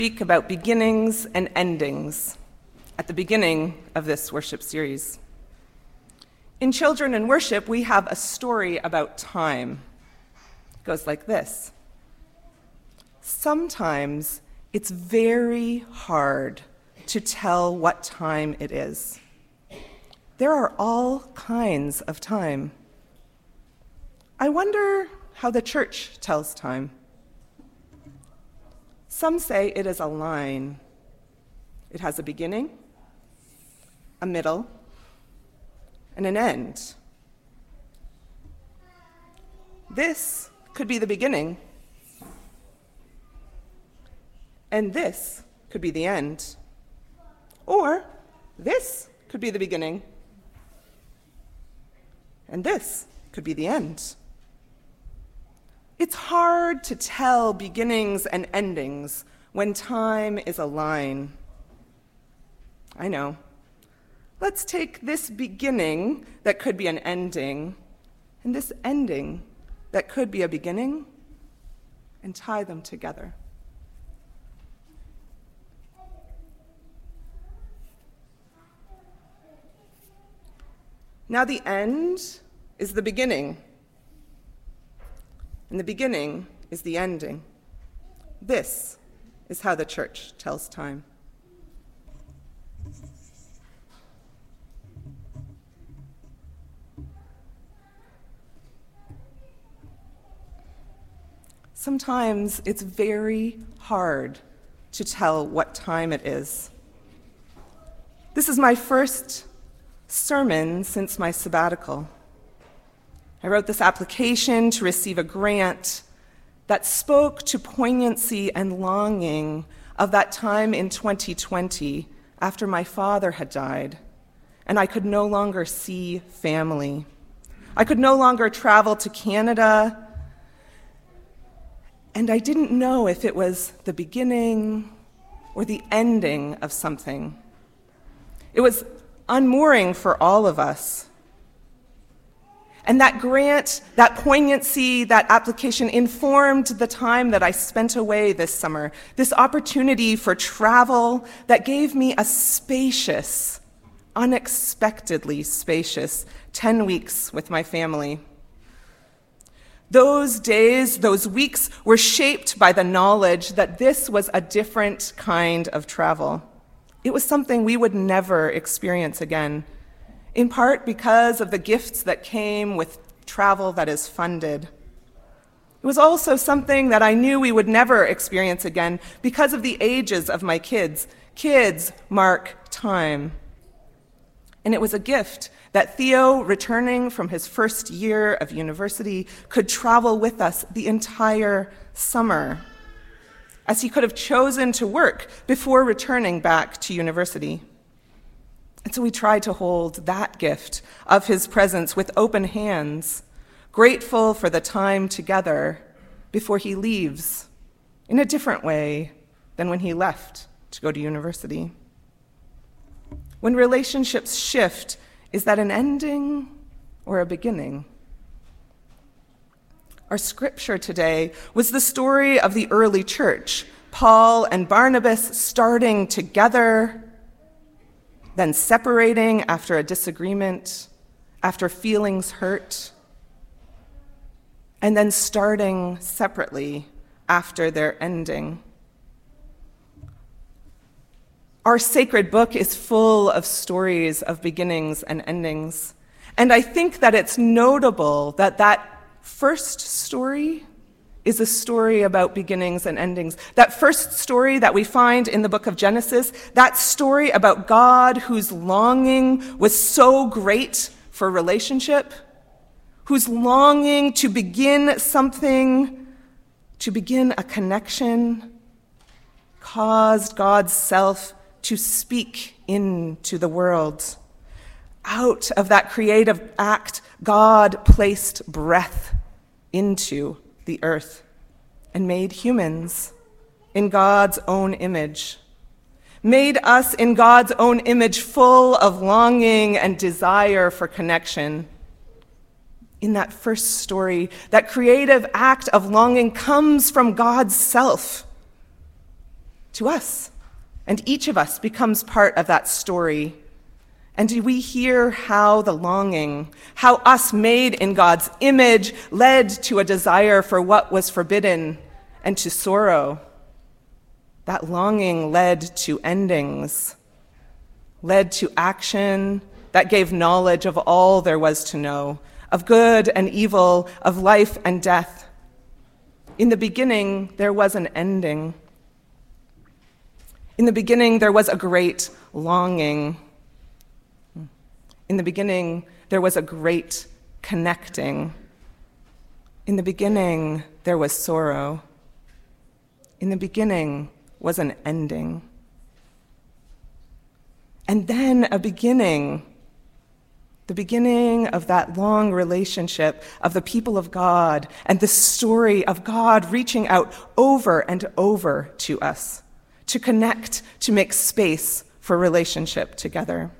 speak about beginnings and endings at the beginning of this worship series. In Children in Worship, we have a story about time. It goes like this. Sometimes it's very hard to tell what time it is. There are all kinds of time. I wonder how the church tells time. Some say it is a line. It has a beginning, a middle, and an end. This could be the beginning, and this could be the end. Or this could be the beginning, and this could be the end. It's hard to tell beginnings and endings when time is a line. I know. Let's take this beginning that could be an ending, and this ending that could be a beginning, and tie them together. Now the end is the beginning, and the beginning is the ending. This is how the church tells time. Sometimes it's very hard to tell what time it is. This is my first sermon since my sabbatical. I wrote this application to receive a grant that spoke to poignancy and longing of that time in 2020 after my father had died, and I could no longer see family. I could no longer travel to Canada, and I didn't know if it was the beginning or the ending of something. It was unmooring for all of us. And that grant, that poignancy, that application informed the time that I spent away this summer, this opportunity for travel that gave me a spacious, unexpectedly spacious 10 weeks with my family. Those days, those weeks were shaped by the knowledge that this was a different kind of travel. It was something we would never experience again, in part because of the gifts that came with travel that is funded. It was also something that I knew we would never experience again because of the ages of my kids. Kids mark time. And it was a gift that Theo, returning from his first year of university, could travel with us the entire summer, as he could have chosen to work before returning back to university. And so we tried to hold that gift of his presence with open hands, grateful for the time together before he leaves in a different way than when he left to go to university. When relationships shift, is that an ending or a beginning? Our scripture today was the story of the early church, Paul and Barnabas starting together, then separating after a disagreement, after feelings hurt, and then starting separately after their ending. Our sacred book is full of stories of beginnings and endings, and I think that it's notable that that first story is a story about beginnings and endings. That first story that we find in the book of Genesis, that story about God whose longing was so great for relationship, whose longing to begin something, to begin a connection, caused God's self to speak into the world. Out of that creative act, God placed breath into the earth and made humans in God's own image, made us in God's own image full of longing and desire for connection. In that first story, that creative act of longing comes from God's self. to us, and each of us becomes part of that story. And do we hear how the longing, how us made in God's image, led to a desire for what was forbidden and to sorrow? That longing led to endings, led to action that gave knowledge of all there was to know, of good and evil, of life and death. In the beginning, there was an ending. In the beginning, there was a great longing. In the beginning, there was a great connecting. In the beginning, there was sorrow. In the beginning was an ending. And then a beginning, the beginning of that long relationship of the people of God and the story of God reaching out over and over to us, to connect, to make space for relationship together.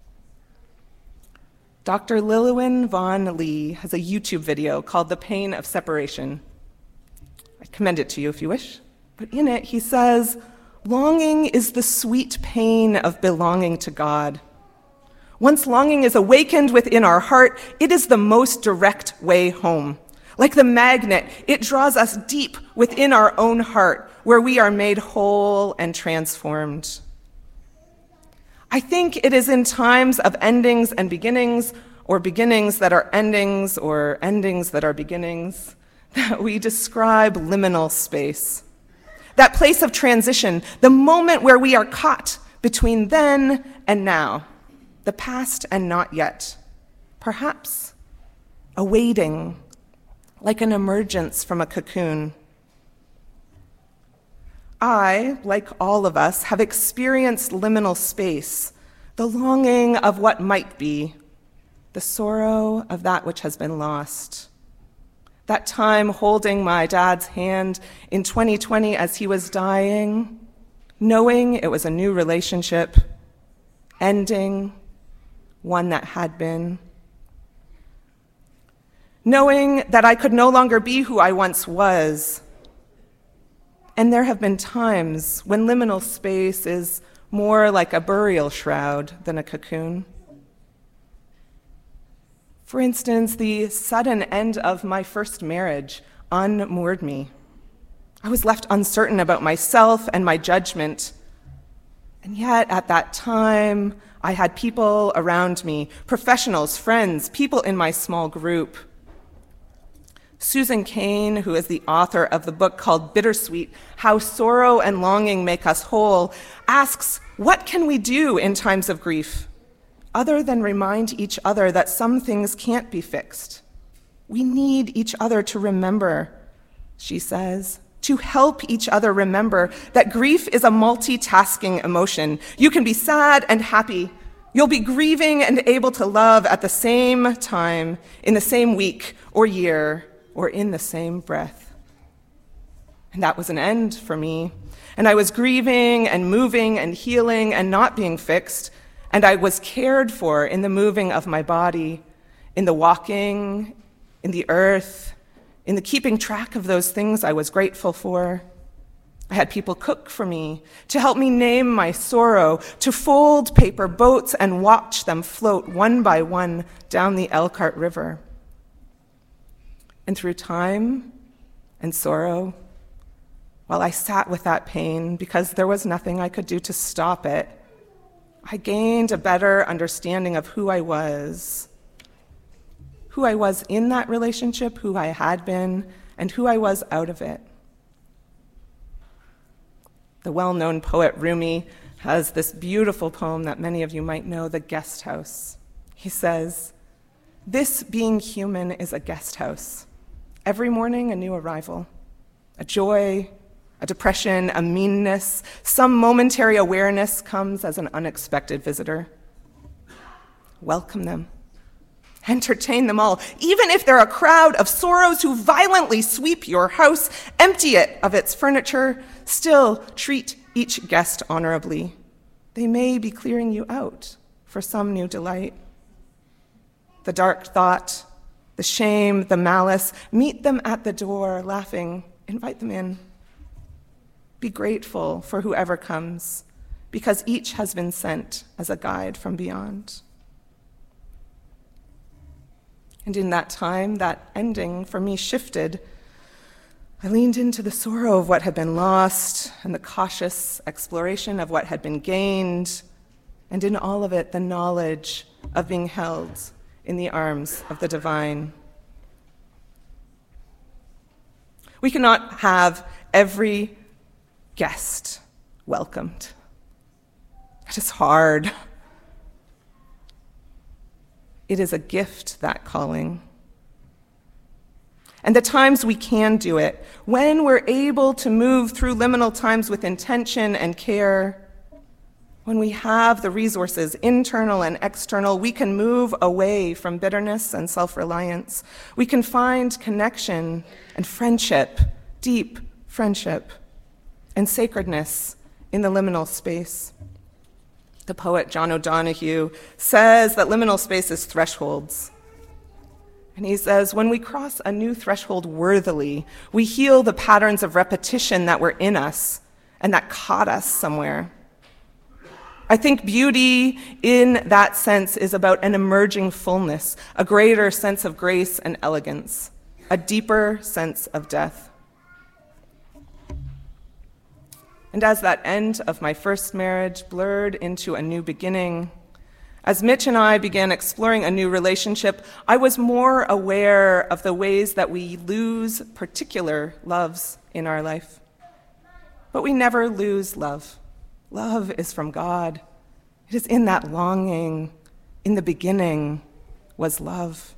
Dr. Lillian Vaughn Lee has a YouTube video called The Pain of Separation. I commend it to you if you wish. But in it, he says, longing is the sweet pain of belonging to God. Once longing is awakened within our heart, it is the most direct way home. Like the magnet, it draws us deep within our own heart, where we are made whole and transformed. I think it is in times of endings and beginnings, or beginnings that are endings, or endings that are beginnings, that we describe liminal space. That place of transition, the moment where we are caught between then and now, the past and not yet, perhaps a waiting, like an emergence from a cocoon. I, like all of us, have experienced liminal space, the longing of what might be, the sorrow of that which has been lost. That time holding my dad's hand in 2020 as he was dying, knowing it was a new relationship, ending one that had been. Knowing that I could no longer be who I once was. And there have been times when liminal space is more like a burial shroud than a cocoon. For instance, the sudden end of my first marriage unmoored me. I was left uncertain about myself and my judgment. And yet, at that time, I had people around me, professionals, friends, people in my small group. Susan Cain, who is the author of the book called Bittersweet, How Sorrow and Longing Make Us Whole, asks, what can we do in times of grief, other than remind each other that some things can't be fixed? We need each other to remember, she says, to help each other remember that grief is a multitasking emotion. You can be sad and happy. You'll be grieving and able to love at the same time, in the same week or year, or in the same breath. And that was an end for me. And I was grieving and moving and healing and not being fixed. And I was cared for in the moving of my body, in the walking, in the earth, in the keeping track of those things I was grateful for. I had people cook for me, to help me name my sorrow, to fold paper boats and watch them float one by one down the Elkhart River. And through time and sorrow, while I sat with that pain because there was nothing I could do to stop it, I gained a better understanding of who I was in that relationship, who I had been, and who I was out of it. The well-known poet Rumi has this beautiful poem that many of you might know, The Guest House. He says, "This being human is a guest house. Every morning, a new arrival, a joy, a depression, a meanness, some momentary awareness comes as an unexpected visitor. Welcome them. Entertain them all, even if they're a crowd of sorrows who violently sweep your house, empty it of its furniture, still treat each guest honorably. They may be clearing you out for some new delight. The dark thought, the shame, the malice, meet them at the door, laughing, invite them in. Be grateful for whoever comes, because each has been sent as a guide from beyond. And in that time, that ending for me shifted. I leaned into the sorrow of what had been lost and the cautious exploration of what had been gained, and in all of it, the knowledge of being held in the arms of the divine. We cannot have every guest welcomed. It is hard. It is a gift, that calling. And the times we can do it, when we're able to move through liminal times with intention and care, when we have the resources, internal and external, we can move away from bitterness and self-reliance. We can find connection and friendship, deep friendship, and sacredness in the liminal space. The poet John O'Donohue says that liminal space is thresholds. And he says, when we cross a new threshold worthily, we heal the patterns of repetition that were in us and that caught us somewhere. I think beauty in that sense is about an emerging fullness, a greater sense of grace and elegance, a deeper sense of death. And as that end of my first marriage blurred into a new beginning, as Mitch and I began exploring a new relationship, I was more aware of the ways that we lose particular loves in our life. But we never lose love. Love is from God. It is in that longing. In the beginning was love.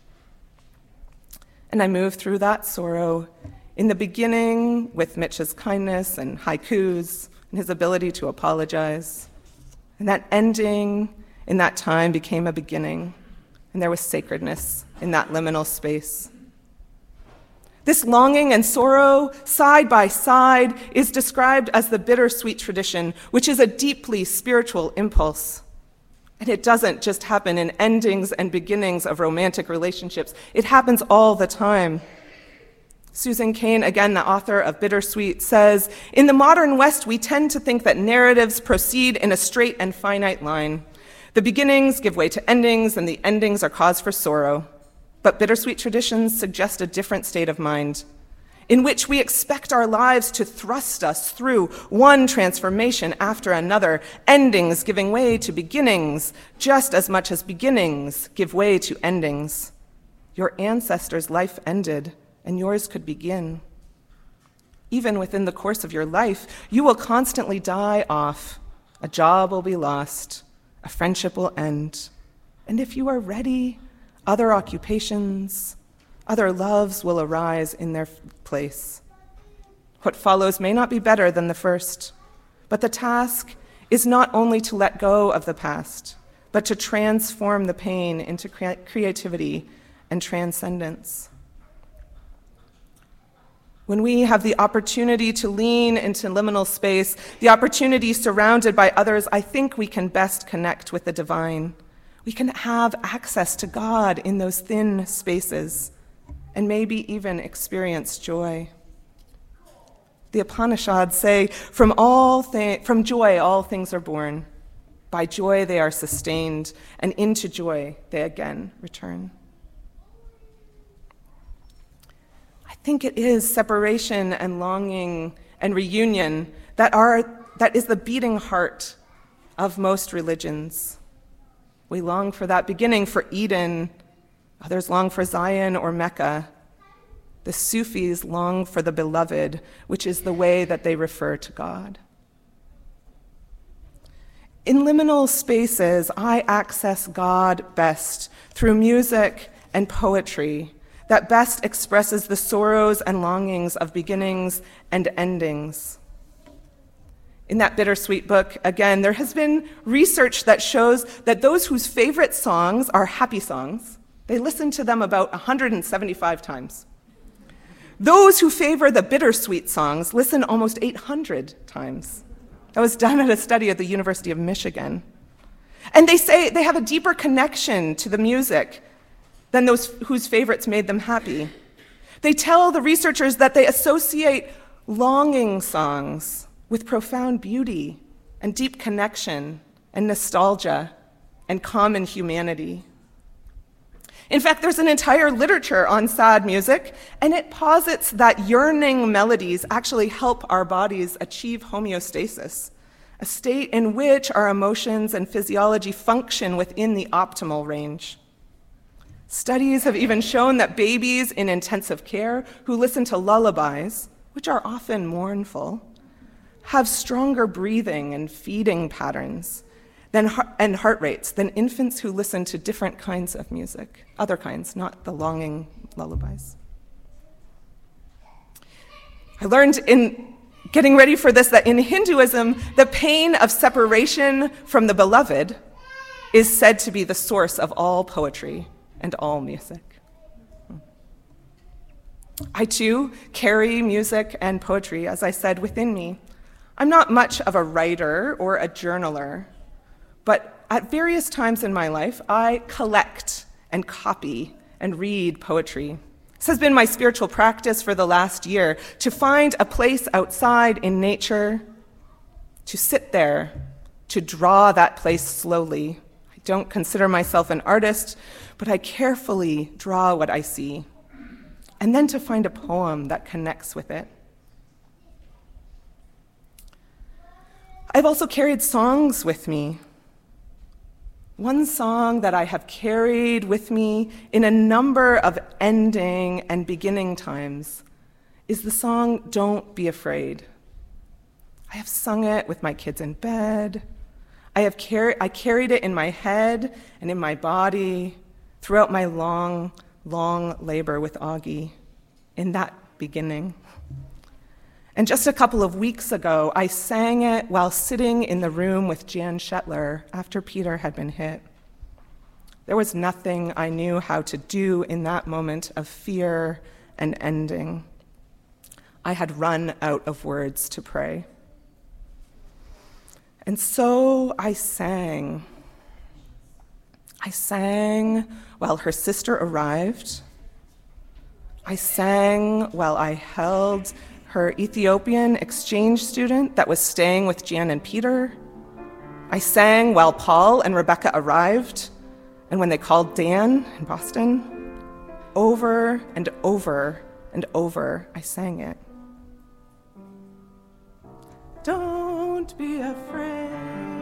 And I moved through that sorrow. In the beginning, with Mitch's kindness and haikus and his ability to apologize. And that ending in that time became a beginning. And there was sacredness in that liminal space. This longing and sorrow, side by side, is described as the bittersweet tradition, which is a deeply spiritual impulse. And it doesn't just happen in endings and beginnings of romantic relationships. It happens all the time. Susan Cain, again, the author of Bittersweet, says, in the modern West, we tend to think that narratives proceed in a straight and finite line. The beginnings give way to endings, and the endings are cause for sorrow. But bittersweet traditions suggest a different state of mind, in which we expect our lives to thrust us through one transformation after another, endings giving way to beginnings, just as much as beginnings give way to endings. Your ancestors' life ended, and yours could begin. Even within the course of your life, you will constantly die off. A job will be lost. A friendship will end. And if you are ready, other occupations, other loves will arise in their place. What follows may not be better than the first, but the task is not only to let go of the past, but to transform the pain into creativity and transcendence. When we have the opportunity to lean into liminal space, the opportunity surrounded by others, I think we can best connect with the divine. We can have access to God in those thin spaces, and maybe even experience joy. The Upanishads say, from joy all things are born. By joy they are sustained, and into joy they again return. I think it is separation and longing and reunion that is the beating heart of most religions. We long for that beginning, for Eden. Others long for Zion or Mecca. The Sufis long for the beloved, which is the way that they refer to God. In liminal spaces, I access God best through music and poetry that best expresses the sorrows and longings of beginnings and endings. In that Bittersweet book, again, there has been research that shows that those whose favorite songs are happy songs, they listen to them about 175 times. Those who favor the bittersweet songs listen almost 800 times. That was done at a study at the University of Michigan. And they say they have a deeper connection to the music than those whose favorites made them happy. They tell the researchers that they associate longing songs with profound beauty and deep connection and nostalgia and common humanity. In fact, there's an entire literature on sad music, and it posits that yearning melodies actually help our bodies achieve homeostasis, a state in which our emotions and physiology function within the optimal range. Studies have even shown that babies in intensive care who listen to lullabies, which are often mournful, have stronger breathing and feeding patterns and heart rates than infants who listen to different kinds of music, other kinds, not the longing lullabies. I learned in getting ready for this that in Hinduism, the pain of separation from the beloved is said to be the source of all poetry and all music. I too carry music and poetry, as I said, within me. I'm not much of a writer or a journaler, but at various times in my life, I collect and copy and read poetry. This has been my spiritual practice for the last year, to find a place outside in nature, to sit there, to draw that place slowly. I don't consider myself an artist, but I carefully draw what I see, and then to find a poem that connects with it. I've also carried songs with me. One song that I have carried with me in a number of ending and beginning times is the song Don't Be Afraid. I have sung it with my kids in bed. I carried it in my head and in my body throughout my long, long labor with Augie in that beginning. And just a couple of weeks ago, I sang it while sitting in the room with Jan Shetler after Peter had been hit. There was nothing I knew how to do in that moment of fear and ending. I had run out of words to pray. And so I sang. I sang while her sister arrived. I sang while I held her Ethiopian exchange student that was staying with Jan and Peter. I sang while Paul and Rebecca arrived, and when they called Dan in Boston. Over and over and over, I sang it. Don't be afraid.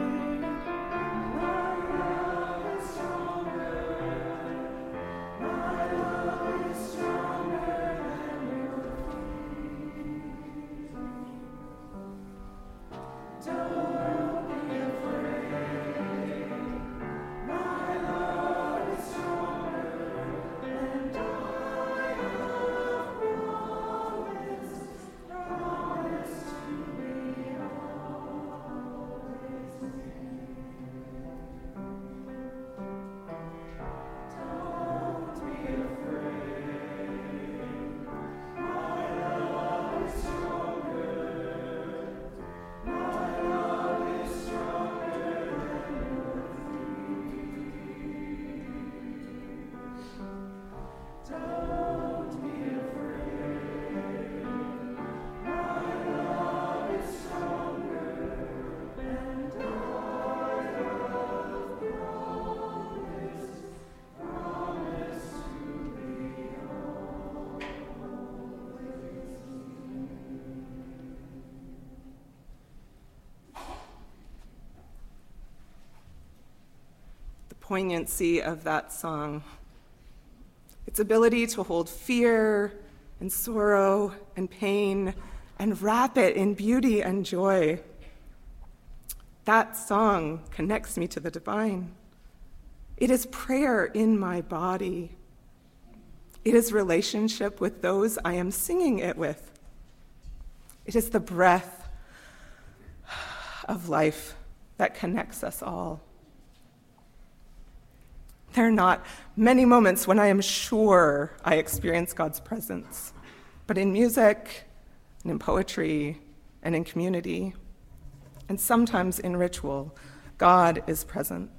Poignancy of that song, its ability to hold fear and sorrow and pain and wrap it in beauty and joy. That song connects me to the divine. It is prayer in my body. It is relationship with those I am singing it with. It is the breath of life that connects us all. There are not many moments when I am sure I experience God's presence, but in music, and in poetry, and in community, and sometimes in ritual, God is present.